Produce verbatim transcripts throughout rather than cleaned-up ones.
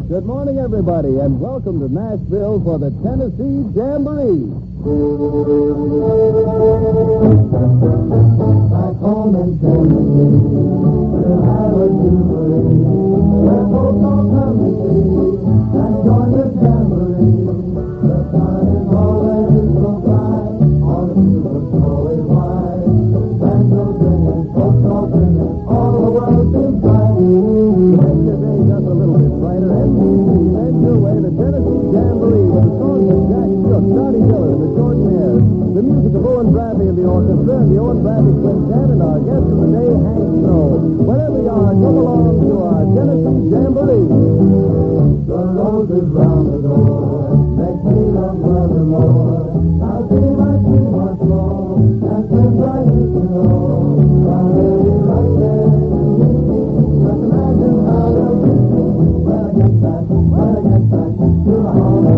Good morning, everybody, and welcome to Nashville for the Tennessee Jamboree. Back home in Tennessee, we'll have a jubilee. Where folks all come to see and join the jamboree. The sun is already so bright, all the people snowy white. Banjos singing, folks all singing, all the world seems bright. Make your day just a little bit brighter and send your way to Tennessee Jamboree with the songs of Jack Shook, Johnny Dillon, and the Jordanaires, the music of Owen Bradley and the orchestra, and the Owen Bradley Quintet, and our guest of the day, Hank Snow. Wherever you are, come along to our Tennessee Jamboree. The roses round the door make me love brother more. I'll see my team once more, and since I used to know, I'm really right there. Just imagine how they'll be when I get back, when I get back to my home.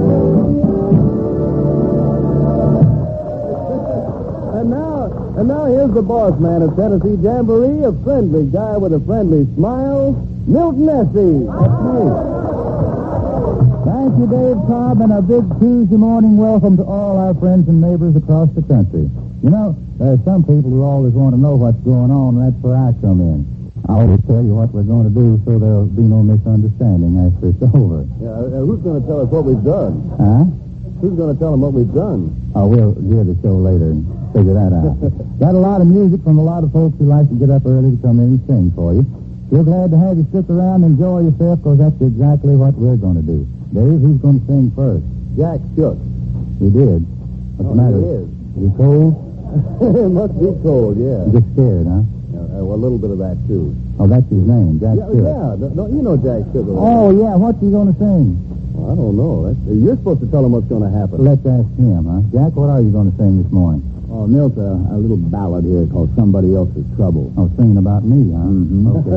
And now, and now here's the boss man of Tennessee Jamboree, a friendly guy with a friendly smile, Milton Essie. That's me. Thank you, Dave Cobb, and a big Tuesday morning welcome to all our friends and neighbors across the country. You know, there are some people who always want to know what's going on, and that's where I come in. I always tell you what we're going to do so there'll be no misunderstanding after it's over. Yeah, uh, who's going to tell us what we've done? Huh? Who's going to tell them what we've done? Oh, we'll hear the show later and figure that out. Got a lot of music from a lot of folks who like to get up early to come in and sing for you. We're glad to have you stick around and enjoy yourself, because that's exactly what we're going to do. Dave, who's going to sing first? Jack Shook. He did. What's Oh, the matter? he is. Is he cold? It must be cold, yeah. You get scared, huh? Uh, well, a little bit of that, too. Oh, that's his name, Jack Yeah, Shook. yeah. No, no, you know Jack Shook. Oh, yeah. What's he going to sing? Well, I don't know. That's, you're supposed to tell him what's going to happen. Let's ask him, huh? Jack, what are you going to sing this morning? Oh, Milt, uh, a little ballad here called Somebody Else's Trouble. Oh, singing about me, huh? Mm-hmm. Okay.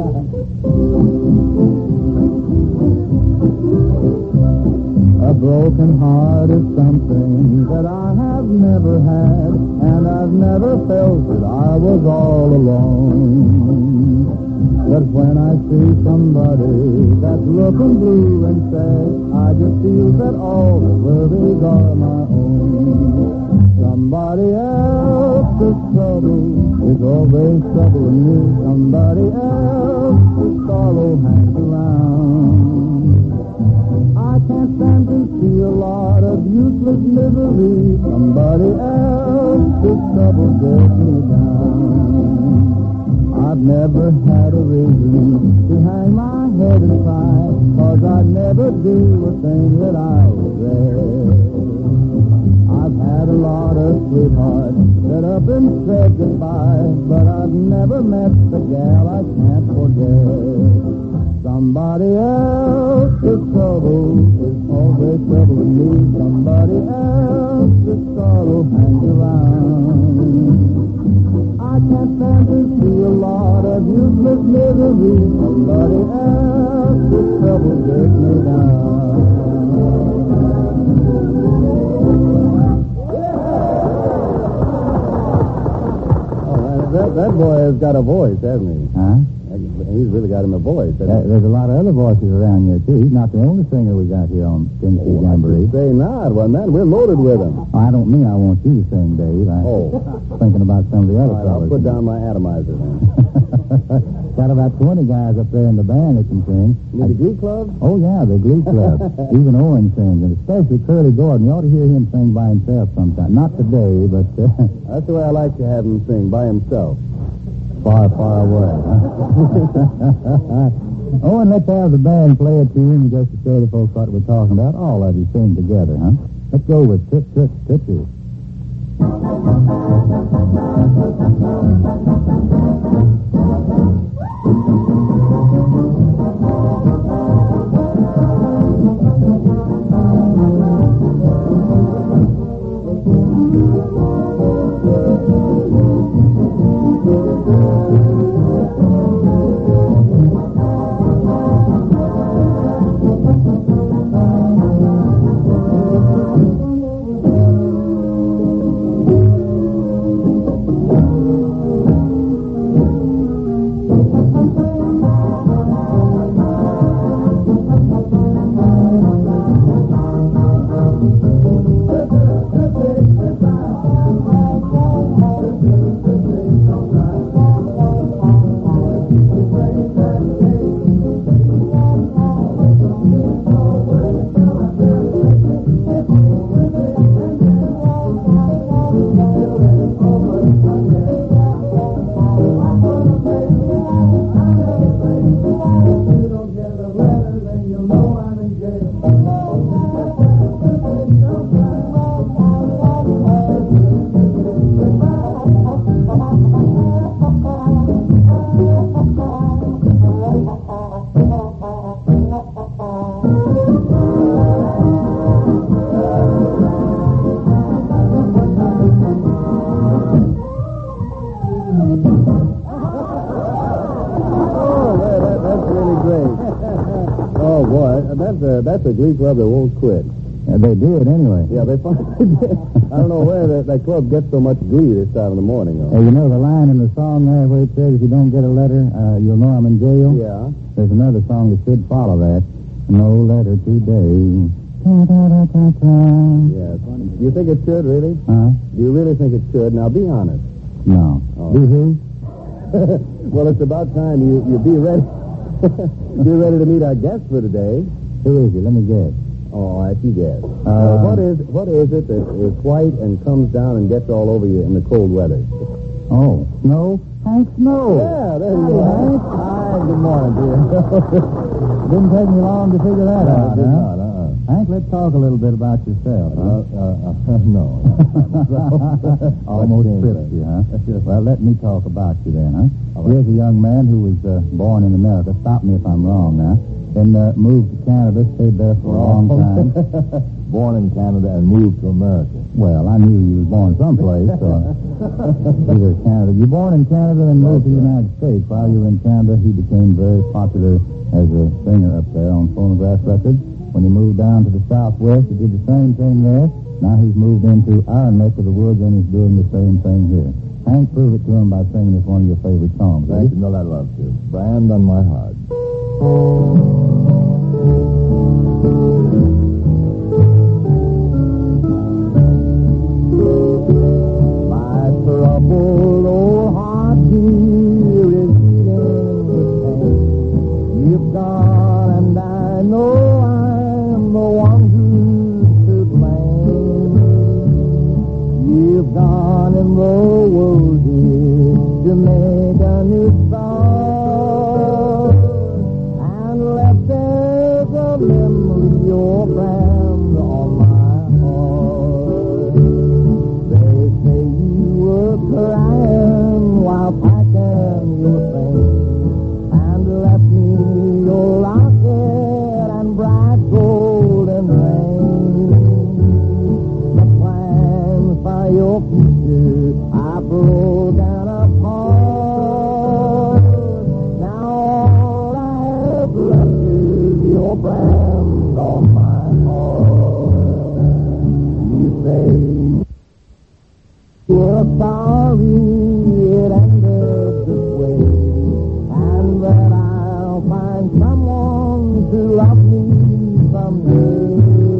A broken heart is something that I have never had, and I've never felt that I was all alone. But when I see somebody that's looking blue and sad, I just feel that all the worries are my own. Somebody else's trouble is always troubling me. Somebody else's sorrow hangs around. I can't stand to see a lot of useless misery. Somebody else's trouble gets me down. I've never had a reason to hang my head and cry, 'cause I'd never do a thing that I regret. I've had a lot of sweethearts that up and said goodbye, but I've never met the gal I can't forget. Somebody else's trouble is always troubling me. Somebody else's sorrow hangs around. I can't stand to see a lot of useless misery. Somebody else's trouble gets me down. That, that boy has got a voice, hasn't he? Huh? He's really got him a voice. Uh, there's a lot of other voices around here, too. He's not the only singer we got here on Tennessee Oh, Jamboree. say not. Well, man, we're loaded with him. Oh, I don't mean I want you to sing, Dave. I'm Oh. thinking about some of the All other right, fellas. I'll put down my atomizer then. Got about twenty guys up there in the band that can sing. With the Glee Club? Oh, yeah, the Glee Club. Even Owen sings, and especially Curly Gordon. You ought to hear him sing by himself sometime. Not today, but uh, That's the way I like to have him sing, by himself. far, far away. Huh? Owen, let's have the band play a tune just to show the folks what we're talking about. All of you sing together, huh? Let's go with Toot Toot Tootsie. that's a, that's a glee club that won't quit. Yeah, they did, anyway. Yeah, they finally did. I don't know where that, that club gets so much glee this time in the morning, though. Hey, you know the line in the song there where it says, if you don't get a letter, uh, you'll know I'm in jail? Yeah. There's another song that should follow that. No letter today. Ta-ta-ta-ta-ta. Yeah. Do you think it should, really? Huh? Do you really think it should? Now, be honest. No. Oh. Do who? Well, it's about time you, you be ready. Be ready to meet our guest for today. Who is he? Let me guess. Oh, I see guess. Uh, Uh, what is what is it that is white and comes down and gets all over you in the cold weather? Oh, Snow? Hank Snow. Yeah, there you Hi, are. Hank. Hi, good morning, dear. Didn't take me long to figure that No, out, it did huh? not, uh-uh. Hank, let's talk a little bit about yourself, huh? Uh, uh, uh, no. Almost tripped you, huh? Well, let me talk about you then, huh? Here's a young man who was uh, born in America. Stop me if I'm wrong now. Then uh, moved to Canada, stayed there for a long time. Born in Canada and moved to America. Well, I knew you was born someplace, so either Canada. You were born in Canada and moved to the United States. While you were in Canada, he became very popular as a singer up there on phonograph records. When he moved down to the Southwest, he did the same thing there. Now he's moved into our neck of the woods and he's doing the same thing here. Hank, prove it to him by singing us one of your favorite songs. Thank you know that I love to. Brand on my heart. My troubled old heart here is beating with pain. You've gone and I know I'm the one who's to blame. You've gone and the world is to make a new start and left there the memory of your brand on my heart. They say you were crying while packing your things and left me your locket and bright golden ring. The plans for your future I broke down apart. Now all I have left is your brand on my heart. You say you're sorry it ended this way, and that I'll find someone to love me someday.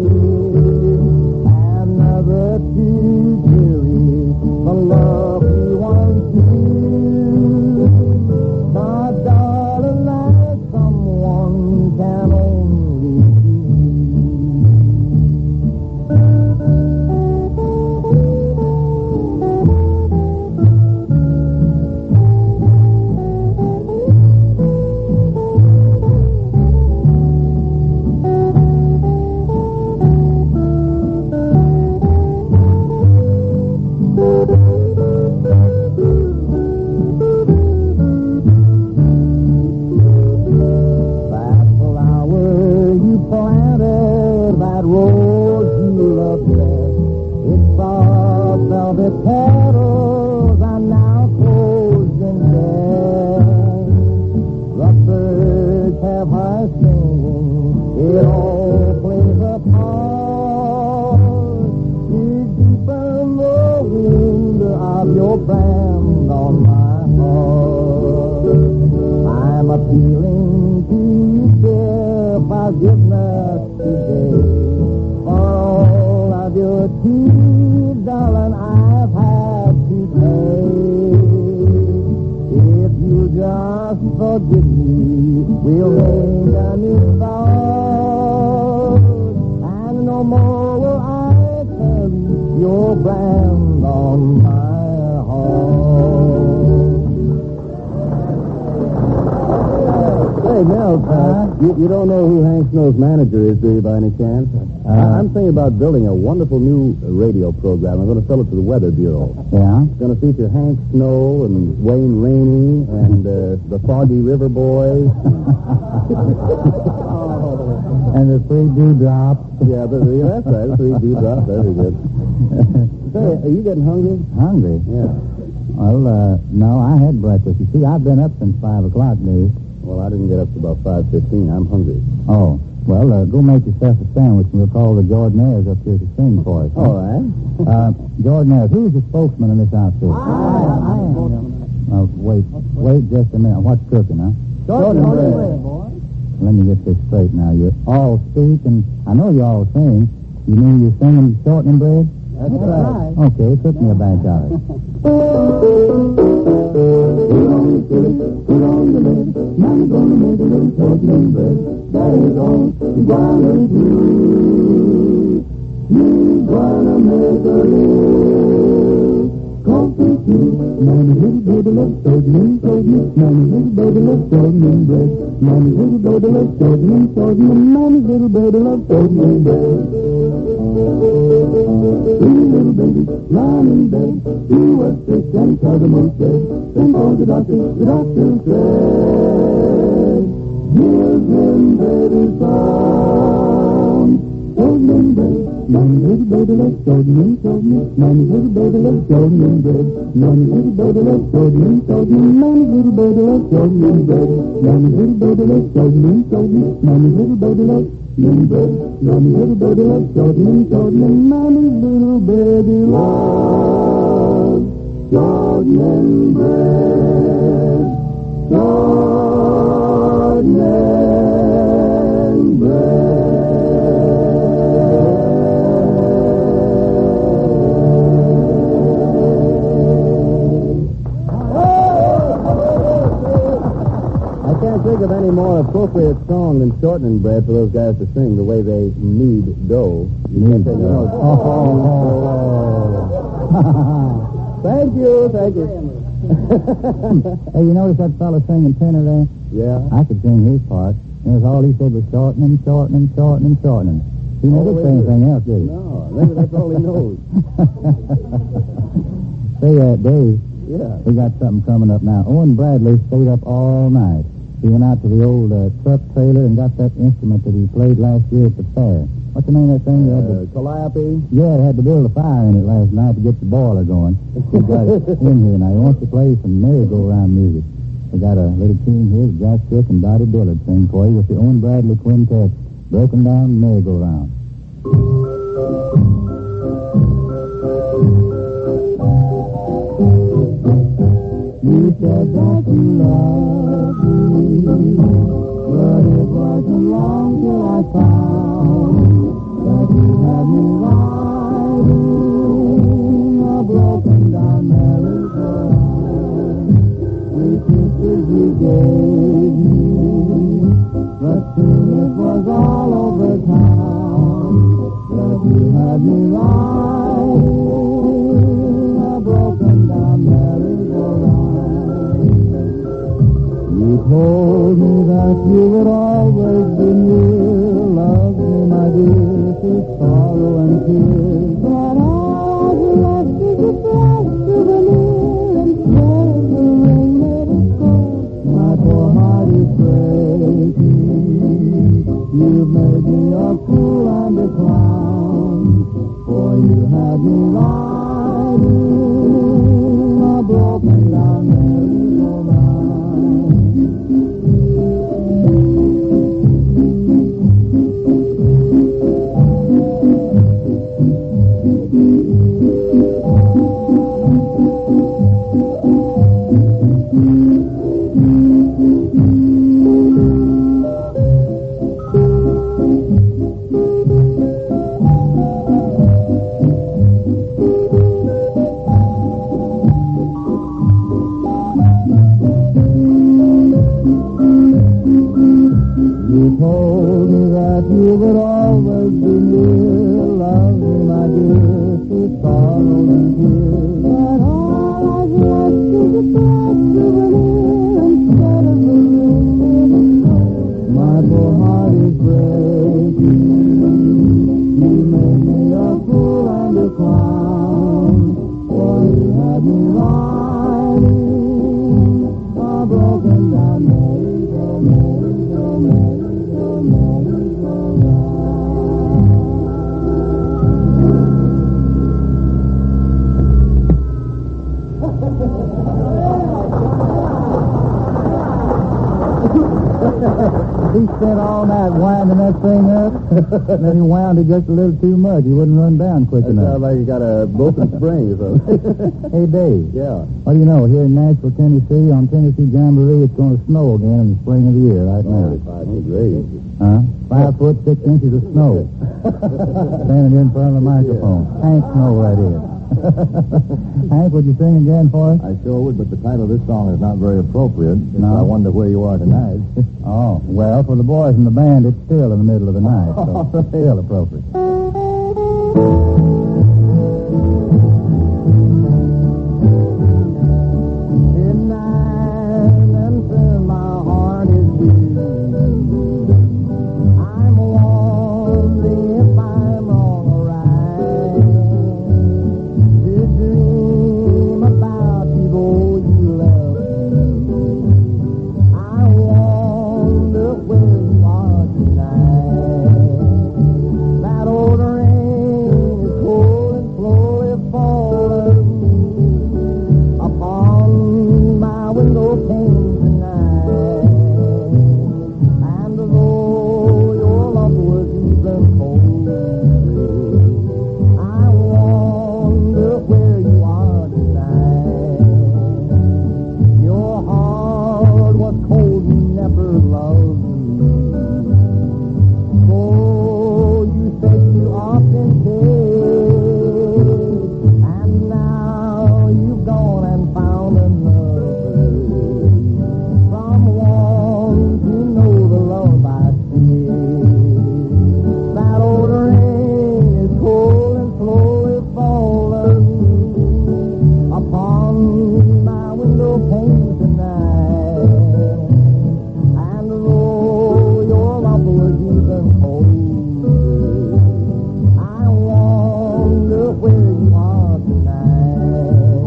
Another too deary, the love we once knew. But darling, like someone can only see. That flower you planted, that rose you loved best, its soft velvet petals are now closed in death. The birds have hushed singing, it all plays a part to deepen the wound of your brand on my heart. I'm appealing to you, dear, forgiveness today for all of your tears, darling, I've had to pay. If you just forgive me, we'll make a new start, and no more will I carry your brand on my heart. Hey, Mel, uh, you, you don't know who Hank Snow's manager is, do you, by any chance? Uh, I'm thinking about building a wonderful new radio program. I'm going to sell it to the Weather Bureau. Yeah? It's going to feature Hank Snow and Wayne Rainey and uh, the Foggy River Boys. And the three dewdrops. Yeah, but, yeah, that's right. Three dewdrops. Very good. Say, are you getting hungry? Hungry? Yeah. Well, uh, no, I had breakfast. You see, I've been up since five o'clock, Dave. Well, I didn't get up to about five fifteen. I'm hungry. Oh, Well, uh, go make yourself a sandwich, and we'll call the Jordanaires up here to sing for us. All right. Uh, Jordanaires, who's the spokesman in this outfit? I, I am. Uh, wait, wait just a minute. What's cooking, huh? Short and bread, boy. Let me get this straight now. You all speak, and I know you all sing. You mean you're singing shortening bread? That's right. Okay, cook me a batch of it. Put on the lid, put on the lid. Now you're gonna make a little shortening bread. There you go, you're gonna do. You're gonna make a little coffee too. Nanny little baby loves shortening, shortening. Nanny little baby loves shortening bread. Nanny little baby loves shortening, shortening. Nanny little baby loves shortening bread. Three little babies lying in bed. He was sick and Cosimo said, send for the doctor. The doctor said, give him baby some shortening bread. Nanny little baby loves shortening, shortening. Nanny little baby loves shortening bread. Nanny little baby loves shortening, shortening. Nanny little baby loves shortening bread. Nanny little baby loves shortening, shortening. Nanny little baby loves shortening bread. Nanny little baby loves shortening, shortening. Nanny little baby loves shortening bread. Shortening bread. I can't think of any more appropriate song than shortening bread for those guys to sing the way they knead dough. You can't take dough. notes. Oh. Thank you, thank you. Hey, you notice that fella singing tenor there? Yeah. I could sing his part. And that's all he said was shortening, shortening, shortening, shortening. He never Oh, said anything else, did he? No, maybe that's all he knows. Say, uh, Dave, Yeah. we got something coming up now. Owen Bradley stayed up all night. He went out to the old uh, truck trailer and got that instrument that he played last year at the fair. What's the name of that thing? You had to, Uh, Calliope. yeah, they had to build a fire in it last night to get the boiler going. He got it in here now. He wants to play some merry-go-round music. We got a little tune here that Jack Cook and Dottie Dillard sing for you with the Owen Bradley Quintet, Broken Down Merry-Go-Round. You said that you loved me, but it wasn't long till I found that you had me riding a broken down merry-go-round. Three kisses you gave me, but soon it was all over town that you had me riding a broken down merry-go-round. You told me that you would always be near, love me, my dear, through sorrow and tears. But I was left as a bright souvenir instead of the rain let it go. My poor heart is breaking. You've made me a fool and a clown, for you had me riding a broken down merry-go-round. You told me that you would always be near, love me, my dear, through sorrow and tears. But all I've left is a bright souvenir instead of the rain. My poor heart is breaking. You made me a fool and a clown, for you had me riding a broken down merry-go-round. He spent all night winding that thing up, and then he wound it just a little too much. He wouldn't run down quick That enough. sounds like you got a broken spring or something. Hey, Dave. Yeah. What do you know? Here in Nashville, Tennessee, on Tennessee Jamboree, it's going to snow again in the spring of the year right now. Oh, great. Huh? Five foot, six inches of snow. Standing here in front of the microphone. Hank Snow, that is. Hank, would you sing again for us? I sure would, but the title of this song is not very appropriate. No. I wonder where you are tonight. Oh, well, for the boys in the band, it's still in the middle of the night, so it's still appropriate. Tonight, until my heart is weak, I'm wondering if I'm wrong or right to dream about you, though you love me. I wonder where you are tonight. That old rain is cold and slowly falling upon my window pane tonight. And though your love was even colder, I wonder where you are tonight. Your heart was cold and never loved me. Oh, you said you often did, and now you've gone and found another, someone to know the love I feel. That old rain is cold and slowly falling upon my window pane tonight. And though your love was even colder, I wonder where you are tonight.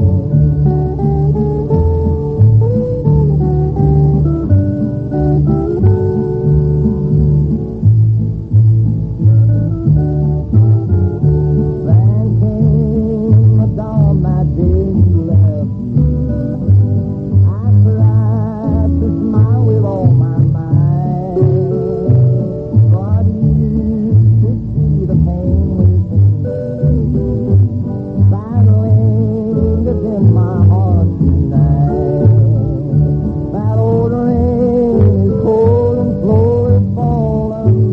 Then came the dawn that day you left me. I tried to smile with all my might, but you could see the pain within me. That lingers in my heart tonight. That old rain is cold and slowly falling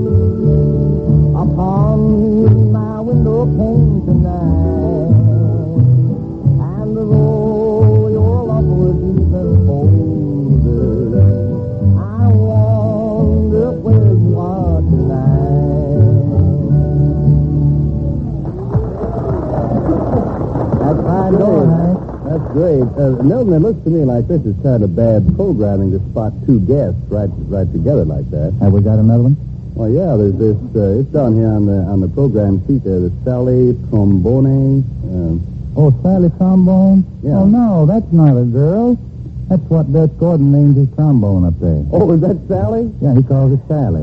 upon my window pane tonight. And though your love was even colder, I wonder where you are tonight. That's fine, Hank. That's great. Uh, Milton, it looks to me like this is kind of bad programming to spot two guests right right together like that. Have we got another one? Well, yeah, there's this, uh, it's down here on the on the program sheet there, the Sally Trombone. Uh, Oh, Sally Trombone? Yeah. Oh, no, that's not a girl. That's what Dutch Gordon named his trombone up there. oh, is that Sally? Yeah, he calls it Sally.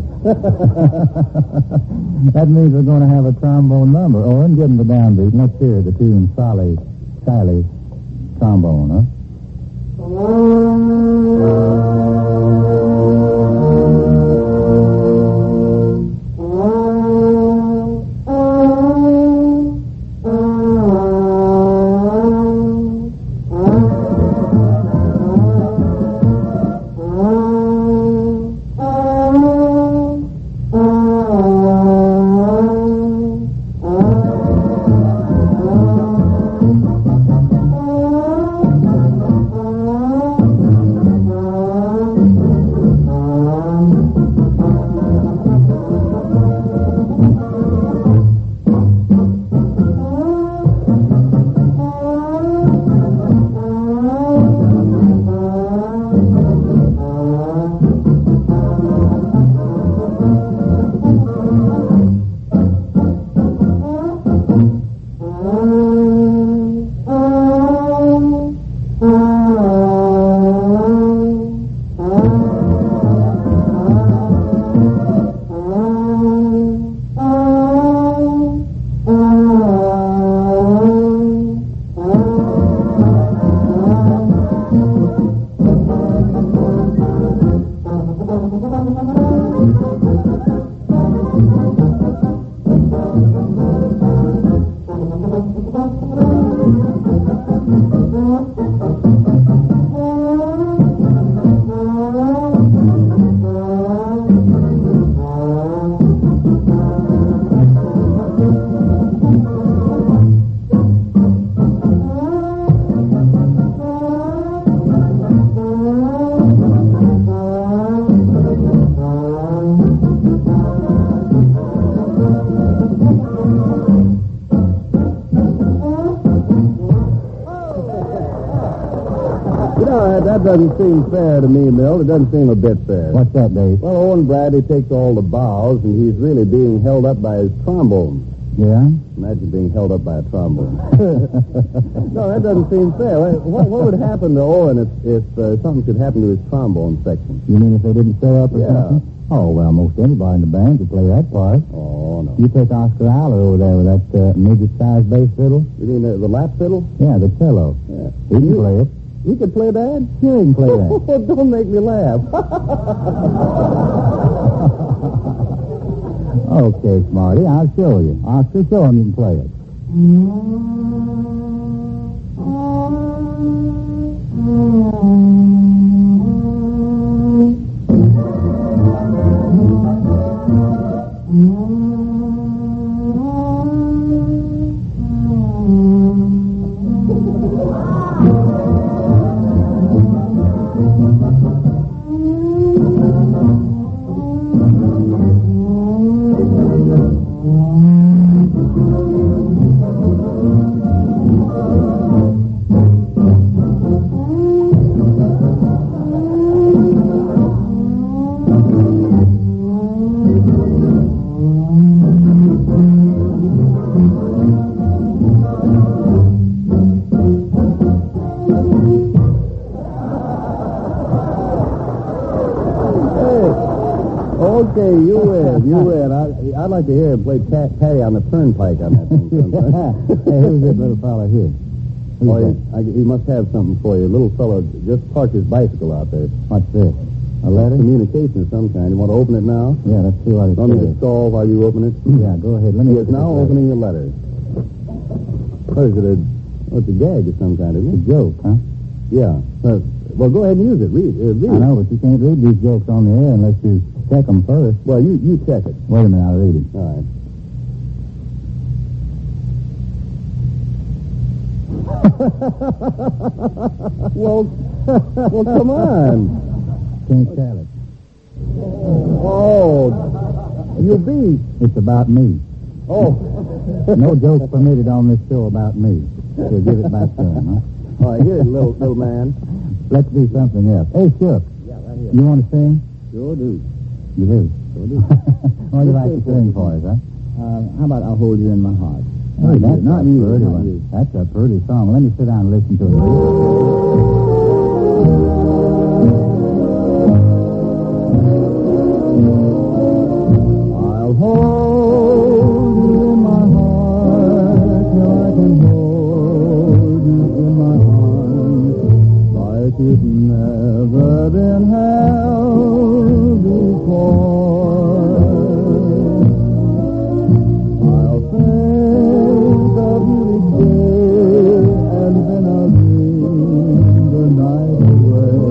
That means we're going to have a trombone number. Oh, and give him the downbeat. Let's hear the tune, Sally, Sally Trombone, huh? You know, that, that doesn't seem fair to me, Milt. It doesn't seem a bit fair. What's that, Dave? Well, Owen Bradley takes all the bows, and he's really being held up by his trombone. Yeah? Imagine being held up by a trombone. No, that doesn't seem fair. What, what would happen to Owen if, if uh, something should happen to his trombone section? You mean if they didn't show up or Yeah. something? Oh, well, most anybody in the band could play that part. Oh, no. You take Oscar Aller over there with that uh, midget-sized bass fiddle. You mean the, the lap fiddle? Yeah, the cello. Yeah. He can You- play it. You could play that? Sure, he can play that. Oh, don't make me laugh. Okay, Smarty, I'll show you. Oscar, show him you can play it. Okay, you win. You win. I, I'd like to hear him play ta- Patty on the Turnpike on that thing sometime. Hey, who's this little fella here? Who's Oh, that? he, I, he must have something for you. Little fellow just parked his bicycle out there. What's this? A letter? Communication of some kind. You want to open it now? Yeah, let's see what it Want me to says. stall while you open it? Yeah, go ahead. Let me He is look at now this letter. opening the letter. What is it? A, oh, it's a gag of some kind, isn't It's a it? joke, huh? Yeah. Uh, well, go ahead and use it. Read, uh, read I it. know, but you can't read these jokes on the air unless you check them first. Well, you, you check it. Wait a minute, I'll read it. All right. well, well, come on. Can't tell it. Oh, you beat. It's about me. Oh. No jokes permitted on this show about me. So give it back to him, huh? All right, here, little little man. Let's do something else. Hey, Shook, Yeah, right here. you want to sing? Sure do. You do? Sure do. What do you like to sing for us, huh? Uh, how about I'll hold you in my heart? Hey, that's not a you, pretty not one. you. That's a pretty song. Let me sit down and listen to it. I'll hold you in my heart till I can hold you in my arms like it's never been held before. I'll think of you each day and then I'll dream the night away.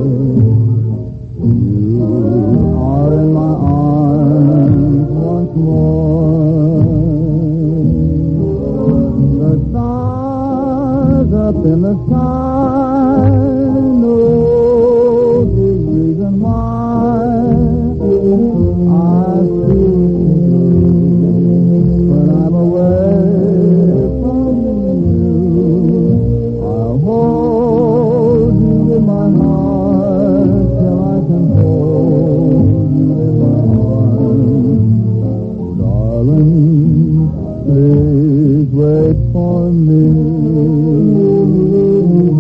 You are in my arms once more. The stars up in the sky know the reason why I feel when I'm away from you. I'll hold you in my heart till I can hold you in my arms. Darling, please wait for me.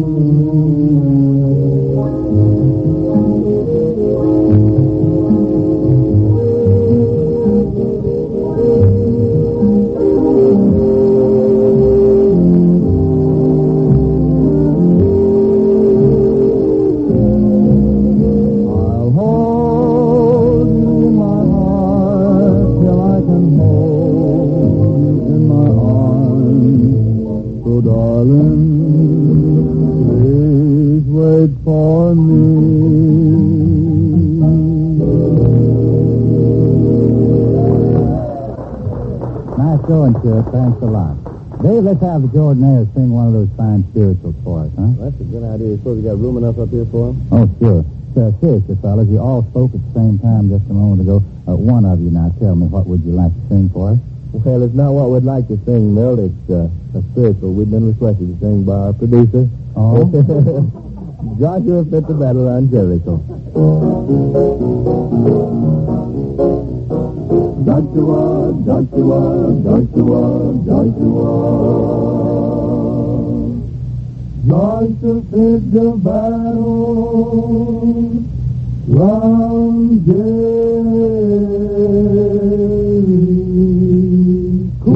Darling, please wait for me. Nice going, Stuart. Thanks a lot. Dave, let's have the Jordanaires sing one of those fine spirituals for us, huh? That's a good idea. You suppose you got room enough up here for him? Oh, sure. Uh, seriously, fellas, you all spoke at the same time just a moment ago. Uh, one of you now tell me, what would you like to sing for us? Well, it's not what we'd like to sing, Milt. It's uh, a spiritual we've been requested to sing by our producer. Oh? Joshua fit the battle on Jericho. Joshua, Joshua, Joshua, Joshua. Joshua fit the battle round Jericho.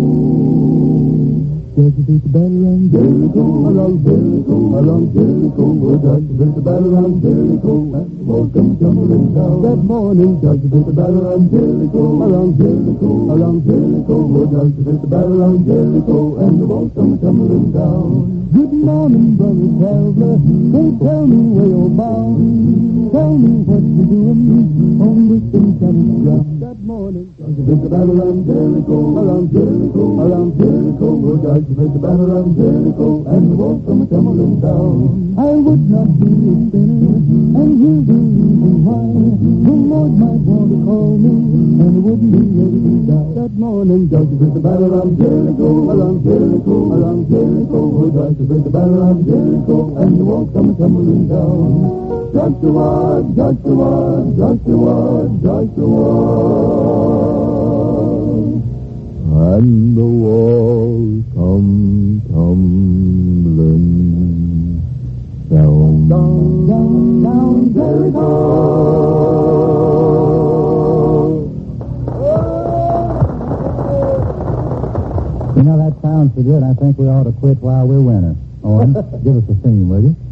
Joshua fit the battle round Jericho, around Jericho, around Jericho. Joshua fit the battle round Jericho, and the walls come tumbling down. That morning, Joshua fit the battle round Jericho, around Jericho, around Jericho. Joshua fit the battle round Jericho, and the walls come tumbling down. Good morning, brother traveler. Say, tell me where you're bound. Tell me what you're doing on this enchanted ground. That morning, Joshua fit the battle round Jericho, around Jericho, around Jericho. Joshua fit the battle round Jericho, and the walls come tumbling down. I would not be a sinner, and here's the reason why. The Lord might want to call me, and wouldn't be ready to die. That morning, Joshua fit the battle round Jericho, around Jericho, around Jericho. Joshua fit the battle round Jericho, and the walls come tumbling down. Joshua, Joshua, Joshua, Joshua. And the walls come tumbling down, down, down, down, Jericho. You know, that sounds so good, I think we ought to quit while we're winning. Owen, give us a singing, will you?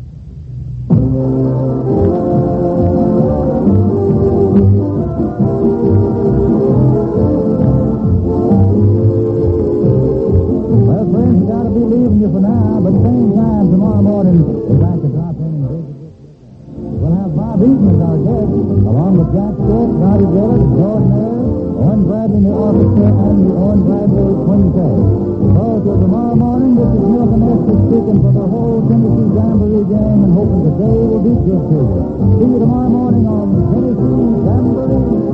Well, friends, gotta be leaving you for now, but same time tomorrow morning, if I could drop in and visit you. We'll have Bob Eaton as our guest, along with Jack Stewart, Roddy Gillett, Jordan Ayers, Owen Bradley in the orchestra, and the Owen Bradley Quintet. So till tomorrow morning, this is Milton Esther speaking for the whole Tennessee Jamboree gang and hoping the day will be good to you. See you tomorrow morning on Tennessee Jamboree.